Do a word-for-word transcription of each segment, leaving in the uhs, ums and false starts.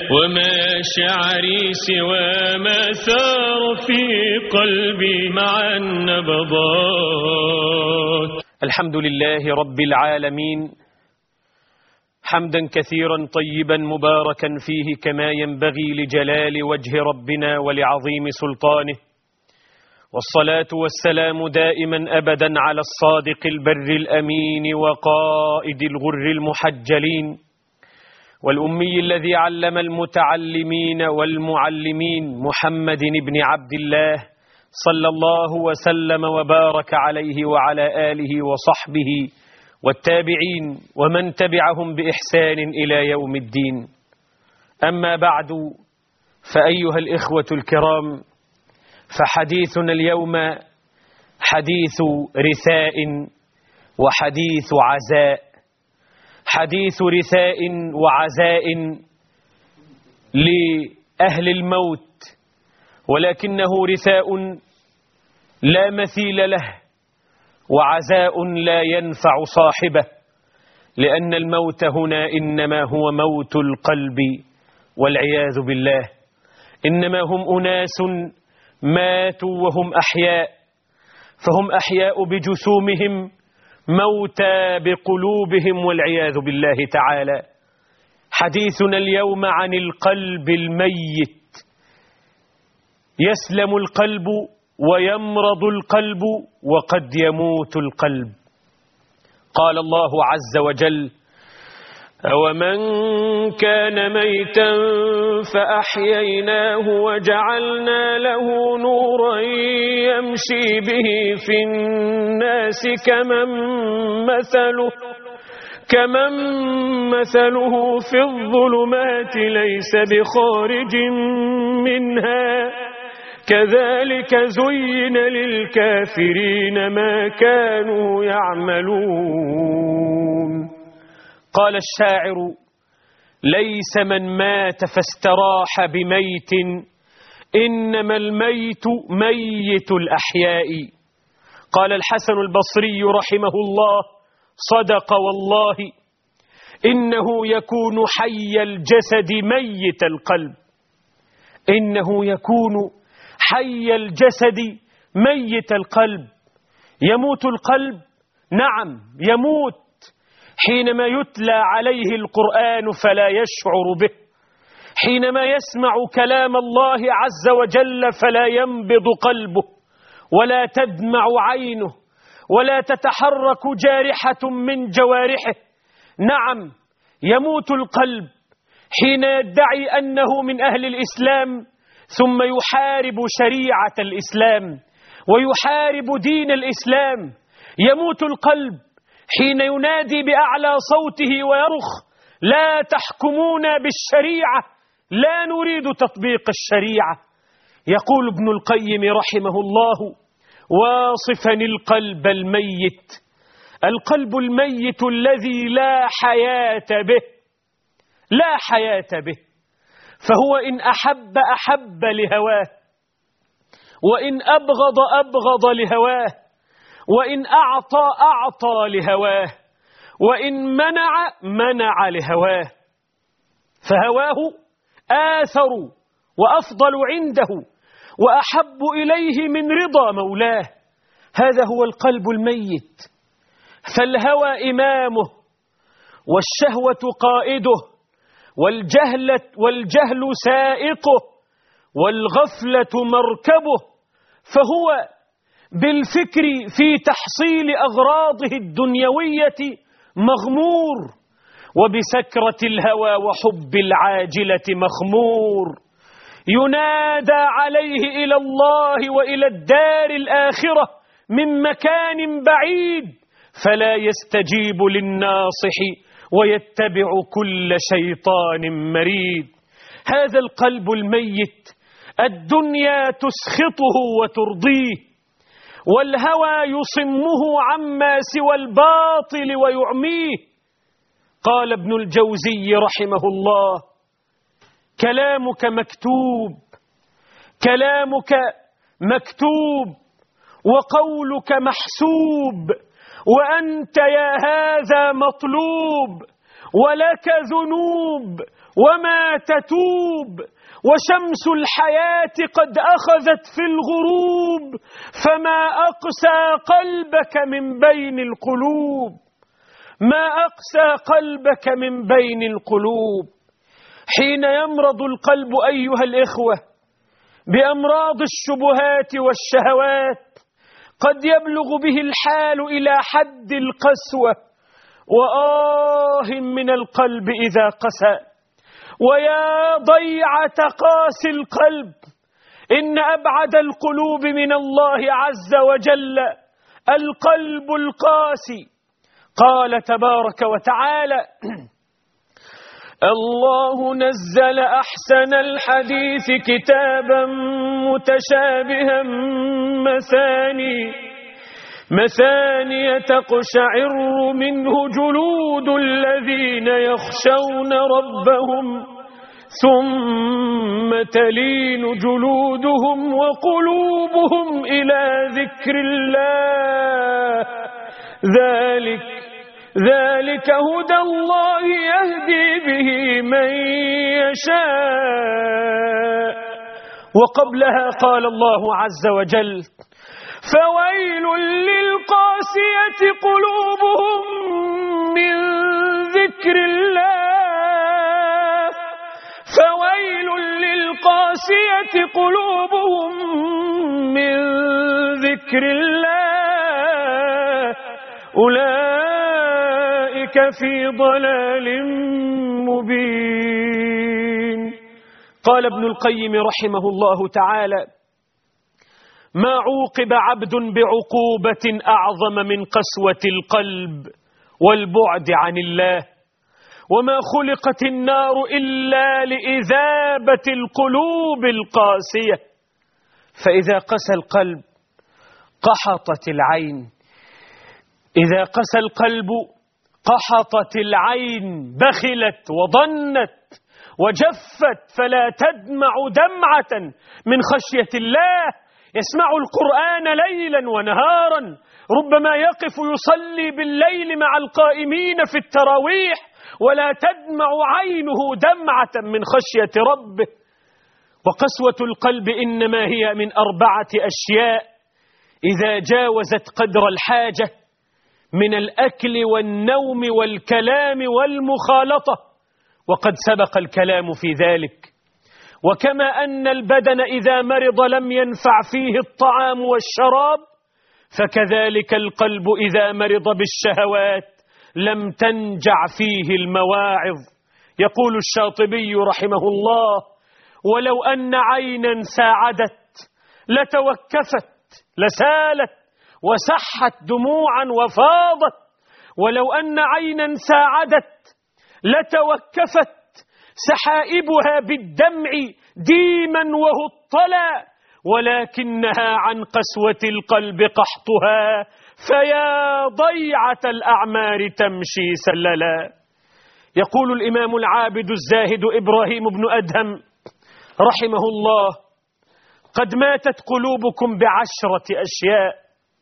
ومشاعري سوى ما ثار في قلبي مع النبضات. الحمد لله رب العالمين، حمدا كثيرا طيبا مباركا فيه كما ينبغي لجلال وجه ربنا ولعظيم سلطانه، والصلاة والسلام دائما أبدا على الصادق البر الأمين وقائد الغر المحجلين، والأمي الذي علم المتعلمين والمعلمين، محمد بن عبد الله صلى الله وسلم وبارك عليه وعلى آله وصحبه والتابعين ومن تبعهم بإحسان إلى يوم الدين. أما بعد، فأيها الإخوة الكرام، فحديثنا اليوم حديث رثاء وحديث عزاء، حديث رثاء وعزاء لأهل الموت، ولكنه رثاء لا مثيل له وعزاء لا ينفع صاحبه، لأن الموت هنا إنما هو موت القلب والعياذ بالله. إنما هم أناس ماتوا وهم أحياء، فهم أحياء بجسومهم موتى بقلوبهم والعياذ بالله تعالى. حديثنا اليوم عن القلب الميت. يسلم القلب ويمرض القلب وقد يموت القلب. قال الله عز وجل: ومن كان ميتا فأحييناه وجعلنا له نورا يمشي به في الناس كمن مثله كمن مثله في الظلمات ليس بخارج منها كذلك زين للكافرين ما كانوا يعملون. قال الشاعر: ليس من مات فاستراح بميت، إنما الميت ميت الأحياء. قال الحسن البصري رحمه الله: صدق والله، إنه يكون حي الجسد ميت القلب. إنه يكون حي الجسد ميت القلب. يموت القلب، نعم يموت، حينما يتلى عليه القرآن فلا يشعر به، حينما يسمع كلام الله عز وجل فلا ينبض قلبه ولا تدمع عينه ولا تتحرك جارحة من جوارحه. نعم يموت القلب حين يدعي أنه من أهل الإسلام ثم يحارب شريعة الإسلام ويحارب دين الإسلام. يموت القلب حين ينادي بأعلى صوته ويرخ: لا تحكمونا بالشريعة، لا نريد تطبيق الشريعة. يقول ابن القيم رحمه الله واصفا القلب الميت: القلب الميت الذي لا حياة به، لا حياة به، فهو إن أحب أحب لهواه، وإن أبغض أبغض لهواه، وإن أعطى أعطى لهواه، وإن منع منع لهواه، فهواه آثر وأفضل عنده وأحب إليه من رضا مولاه. هذا هو القلب الميت. فالهوى إمامه، والشهوة قائده، والجهل, والجهل سائقه، والغفلة مركبه، فهو بالفكر في تحصيل أغراضه الدنيوية مغمور، وبسكرة الهوى وحب العاجلة مخمور. ينادى عليه إلى الله وإلى الدار الآخرة من مكان بعيد فلا يستجيب للناصح ويتبع كل شيطان مريد. هذا القلب الميت الدنيا تسخطه وترضيه، والهوى يصمه عما سوى الباطل ويعميه. قال ابن الجوزي رحمه الله: كلامك مكتوب، كلامك مكتوب وقولك محسوب، وأنت يا هذا مطلوب، ولك ذنوب وما تتوب، وشمس الحياة قد أخذت في الغروب، فما أقسى قلبك من بين القلوب، ما أقسى قلبك من بين القلوب. حين يمرض القلب أيها الإخوة بأمراض الشبهات والشهوات قد يبلغ به الحال إلى حد القسوة، وآه من القلب إذا قسى، ويا ضيعة قاسي القلب، إن أبعد القلوب من الله عز وجل القلب القاسي. قال تبارك وتعالى: الله نزل أحسن الحديث كتابا متشابها مثاني مثاني تقشعر منه جلود الذين يخشون ربهم ثم تلين جلودهم وقلوبهم إلى ذكر الله، ذلك ذلك هدى الله يهدي به من يشاء. وقبلها قال الله عز وجل: فويل للقاسية قلوبهم من ذكر الله فويل للقاسية قلوبهم من ذكر الله أولئك في ضلال مبين. قال ابن القيم رحمه الله تعالى: ما عوقب عبد بعقوبة أعظم من قسوة القلب والبعد عن الله، وما خلقت النار إلا لإذابة القلوب القاسية، فإذا قسى القلب قحطت العين، إذا قسى القلب قحطت العين، بخلت وضنت وجفت، فلا تدمع دمعة من خشية الله. يسمع القرآن ليلا ونهارا، ربما يقف يصلي بالليل مع القائمين في التراويح، ولا تدمع عينه دمعة من خشية ربه. وقسوة القلب إنما هي من أربعة أشياء إذا جاوزت قدر الحاجة من الأكل والنوم والكلام والمخالطة، وقد سبق الكلام في ذلك. وكما أن البدن إذا مرض لم ينفع فيه الطعام والشراب، فكذلك القلب إذا مرض بالشهوات لم تنجع فيه المواعظ. يقول الشاطبي رحمه الله: ولو أن عينا ساعدت لتوكفت لسالت وسحت دموعا وفاضت، ولو أن عينا ساعدت لتوكفت سحائبها بالدمع ديما وهطلا، ولكنها عن قسوة القلب قحطها، فيا ضيعة الأعمار تمشي سللا. يقول الإمام العابد الزاهد إبراهيم بن أدهم رحمه الله: قد ماتت قلوبكم بعشرة أشياء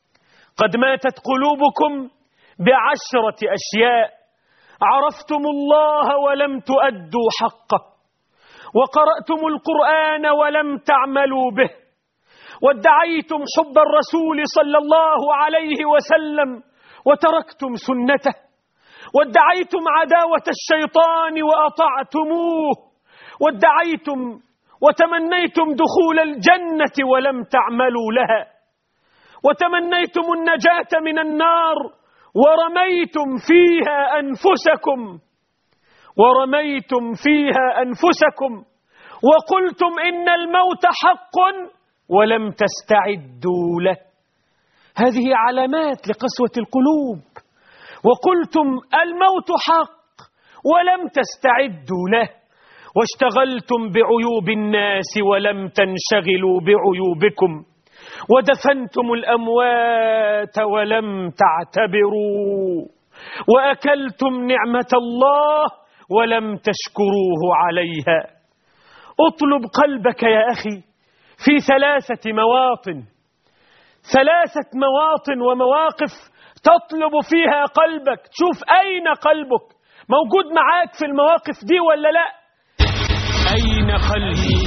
قد ماتت قلوبكم بعشرة أشياء: عرفتم الله ولم تؤدوا حقه، وقرأتم القرآن ولم تعملوا به، وادعيتم حب الرسول صلى الله عليه وسلم وتركتم سنته، وادعيتم عداوة الشيطان وأطعتموه، وادعيتم وتمنيتم دخول الجنة ولم تعملوا لها، وتمنيتم النجاة من النار ورميتم فيها أنفسكم ورميتم فيها أنفسكم وقلتم إن الموت حق ولم تستعدوا له. هذه علامات لقسوة القلوب. وقلتم الموت حق ولم تستعدوا له، واشتغلتم بعيوب الناس ولم تنشغلوا بعيوبكم، ودفنتم الأموات ولم تعتبروا، وأكلتم نعمة الله ولم تشكروه عليها. اطلب قلبك يا أخي في ثلاثة مواطن ثلاثة مواطن ومواقف تطلب فيها قلبك. شوف أين قلبك، موجود معاك في المواقف دي ولا لا؟ أين قلبي؟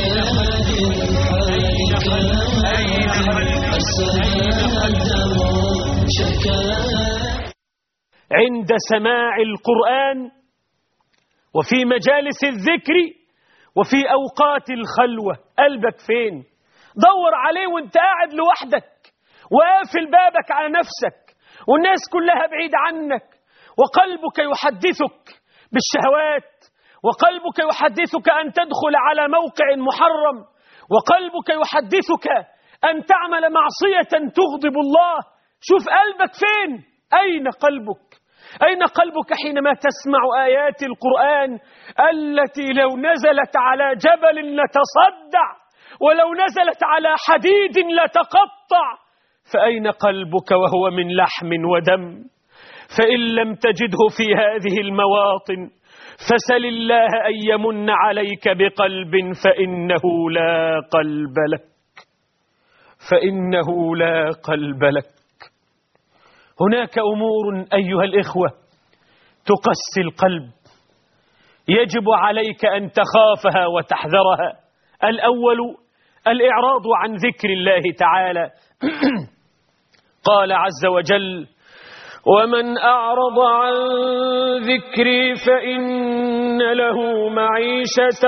عند سماع القرآن وفي مجالس الذكر وفي أوقات الخلوة قلبك فين؟ دور عليه وانت قاعد لوحدك وقافل بابك على نفسك والناس كلها بعيد عنك، وقلبك يحدثك بالشهوات، وقلبك يحدثك أن تدخل على موقع محرم، وقلبك يحدثك أن تعمل معصية تغضب الله. شوف قلبك فين؟ أين قلبك؟ أين قلبك حينما تسمع آيات القرآن التي لو نزلت على جبل لتصدع، ولو نزلت على حديد لتقطع؟ فأين قلبك وهو من لحم ودم؟ فإن لم تجده في هذه المواطن فسل الله أن يمن عليك بقلب فإنه لا قلب لك، فإنه لا قلب لك. هناك أمور أيها الإخوة تقسي القلب، يجب عليك أن تخافها وتحذرها. الأول الإعراض عن ذكر الله تعالى. قال عز وجل: ومن أعرض عن ذكري فإن له معيشة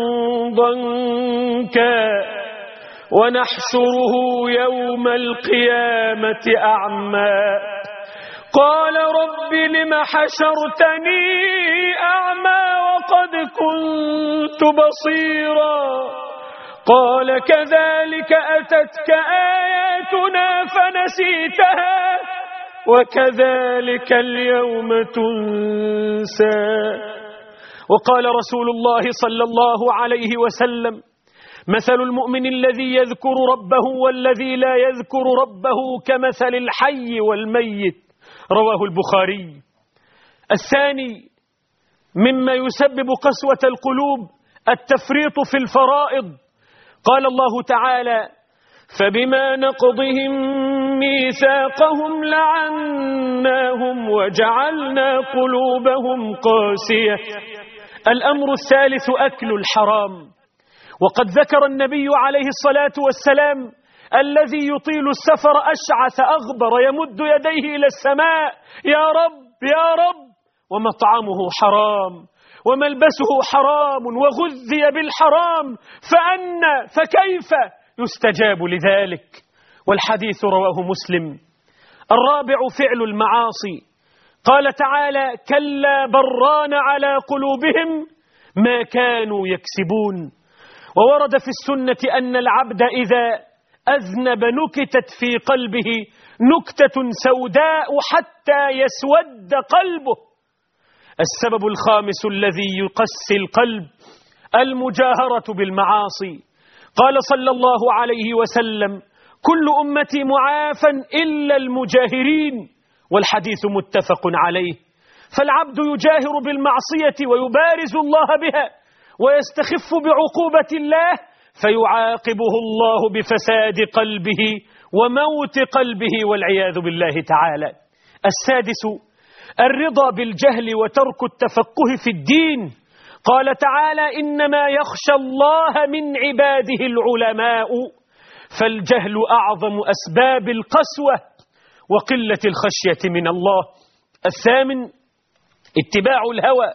ضنكا ونحشره يوم القيامة أعمى قال رب لم حشرتني أعمى وقد كنت بصيرا قال كذلك أتتك آياتنا فنسيتها وكذلك اليوم تنسى. وقال رسول الله صلى الله عليه وسلم: مثل المؤمن الذي يذكر ربه والذي لا يذكر ربه كمثل الحي والميت، رواه البخاري. الثاني مما يسبب قسوة القلوب التفريط في الفرائض. قال الله تعالى: فبما نقضهم ميثاقهم لعناهم وجعلنا قلوبهم قاسية. الأمر الثالث أكل الحرام. وقد ذكر النبي عليه الصلاة والسلام الذي يطيل السفر أشعث أغبر يمد يديه إلى السماء: يا رب يا رب، ومطعمه حرام وملبسه حرام وغذي بالحرام، فأنى فكيف يستجاب لذلك؟ والحديث رواه مسلم. الرابع فعل المعاصي. قال تعالى: كلا بران على قلوبهم ما كانوا يكسبون. وورد في السنة أن العبد إذا أذنب نكتت في قلبه نكتة سوداء حتى يسود قلبه. السبب الخامس الذي يقسي القلب المجاهرة بالمعاصي. قال صلى الله عليه وسلم: كل أمتي معافى إلا المجاهرين، والحديث متفق عليه. فالعبد يجاهر بالمعصية ويبارز الله بها ويستخف بعقوبة الله، فيعاقبه الله بفساد قلبه وموت قلبه والعياذ بالله تعالى. السادس الرضا بالجهل وترك التفقه في الدين. قال تعالى: إنما يخشى الله من عباده العلماء. فالجهل أعظم أسباب القسوة وقلة الخشية من الله. الثامن اتباع الهوى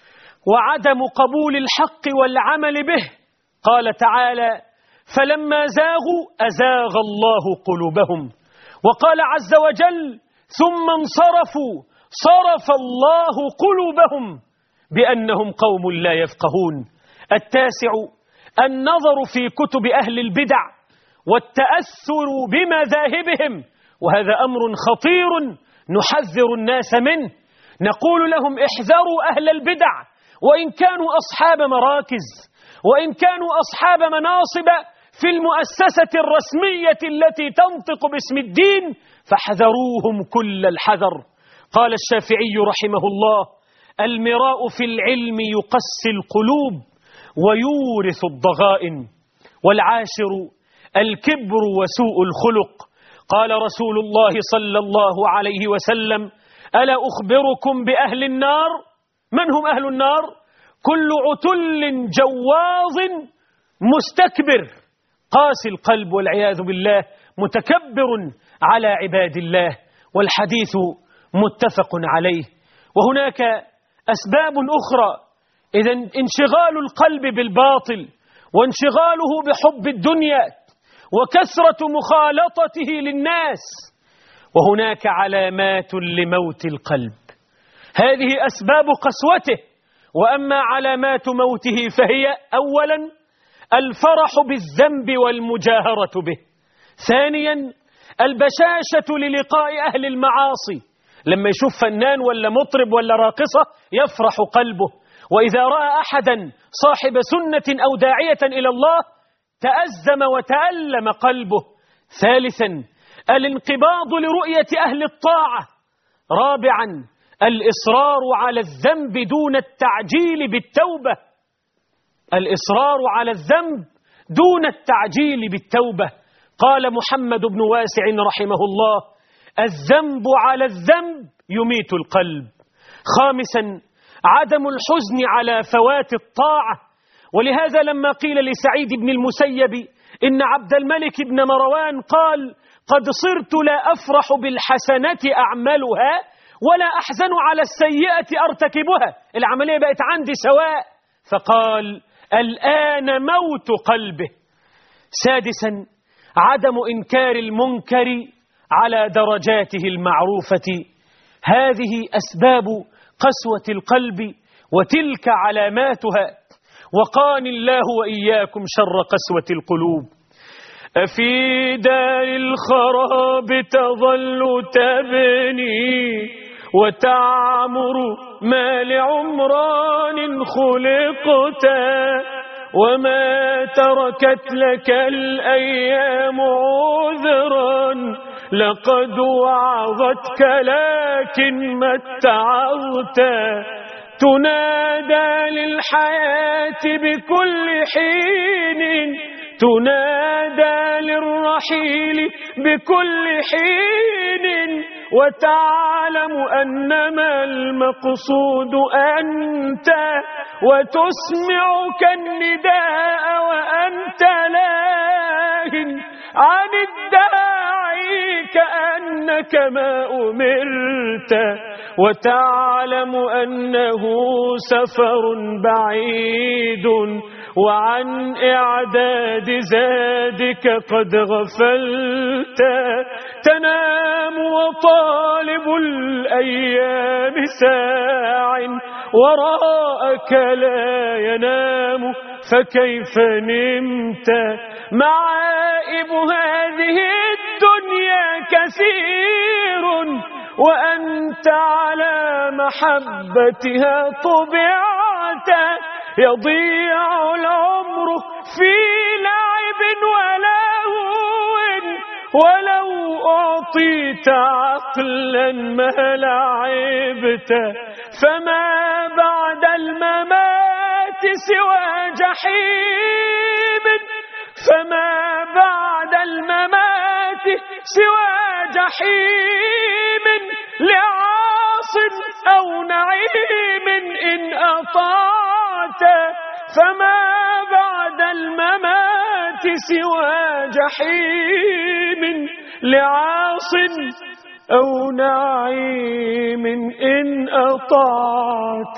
وعدم قبول الحق والعمل به. قال تعالى: فلما زاغوا أزاغ الله قلوبهم. وقال عز وجل: ثم انصرفوا صرف الله قلوبهم بأنهم قوم لا يفقهون. التاسع النظر في كتب أهل البدع والتأثر بمذاهبهم، وهذا أمر خطير نحذر الناس منه. نقول لهم: احذروا أهل البدع، وإن كانوا أصحاب مراكز وإن كانوا أصحاب مناصب في المؤسسة الرسمية التي تنطق باسم الدين، فاحذروهم كل الحذر. قال الشافعي رحمه الله: المراء في العلم يقسي القلوب ويورث الضغائن. والعاشر الكبر وسوء الخلق. قال رسول الله صلى الله عليه وسلم: ألا أخبركم بأهل النار؟ من هم أهل النار؟ كل عتل جواظ مستكبر قاسي القلب والعياذ بالله، متكبر على عباد الله، والحديث متفق عليه. وهناك أسباب أخرى، إذن انشغال القلب بالباطل وانشغاله بحب الدنيا وكثرة مخالطته للناس، وهناك علامات لموت القلب، هذه أسباب قسوته. وأما علامات موته فهي أولا الفرح بالذنب والمجاهرة به، ثانيا البشاشة للقاء أهل المعاصي، لما يشوف فنان ولا مطرب ولا راقصة يفرح قلبه، وإذا رأى أحدا صاحب سنة أو داعية إلى الله تأزم وتألم قلبه. ثالثا الانقباض لرؤية أهل الطاعة. رابعا الإصرار على الذنب دون التعجيل بالتوبة، الإصرار على الذنب دون التعجيل بالتوبة. قال محمد بن واسع رحمه الله: الذنب على الذنب يميت القلب. خامسا عدم الحزن على فوات الطاعة، ولهذا لما قيل لسعيد بن المسيب إن عبد الملك بن مروان قال: قد صرت لا أفرح بالحسنة أعملها ولا أحزن على السيئة أرتكبها، العملية بقت عندي سواء، فقال: الآن موت قلبه. سادسا عدم إنكار المنكر على درجاته المعروفة، هذه أسباب قسوة القلب وتلك علاماتها، وقاني الله وإياكم شر قسوة القلوب. أفي دار الخراب تظل تبني وتعمر ما لعمران خلقت، وما تركت لك الأيام عذرا، لقد وعظتك لكن ما اتعظت. تنادى للحياة بكل حين، تنادى للرحيل بكل حين، وتعلم أنما المقصود أنت، وتسمعك النداء وأنت لاهٍ عن الداعي كأنك ما أمرت، وتعلم أنه سفر بعيد وعن إعداد زادك قد غفلت. تنام وطالب الأيام ساع وراءك لا ينام، فكيف نمت؟ معائب هذه الدنيا كثير، وأنت على محبتها طبعت. يضيع العمر في لعب ولهو، ولو أعطيت عقلا ما لعبت. فما بعد الممات سوى جحيم، فما بعد الممات سوى جحيم، لعاص أو نعيم إن أطعت. فما بعد الممات سوى جحيم، لعاص أو نعيم إن أطعت.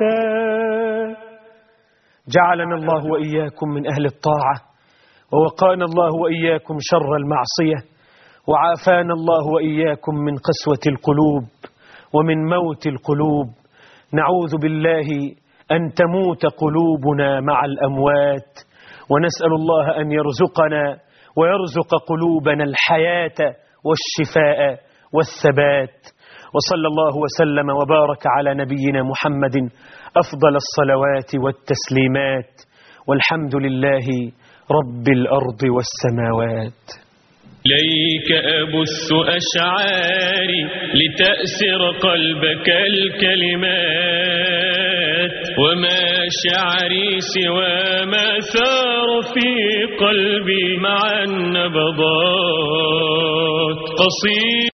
جعلنا الله وإياكم من أهل الطاعة، ووقانا الله وإياكم شر المعصية، وعافانا الله وإياكم من قسوة القلوب ومن موت القلوب. نعوذ بالله أن تموت قلوبنا مع الأموات، ونسأل الله أن يرزقنا ويرزق قلوبنا الحياة والشفاء والثبات. وصلى الله وسلم وبارك على نبينا محمد أفضل الصلوات والتسليمات، والحمد لله رب الأرض والسماوات. إليك أبث أشعاري لتأسر قلبك الكلمات، وما شعري سوى ما سار في قلبي مع النبضات. قصيد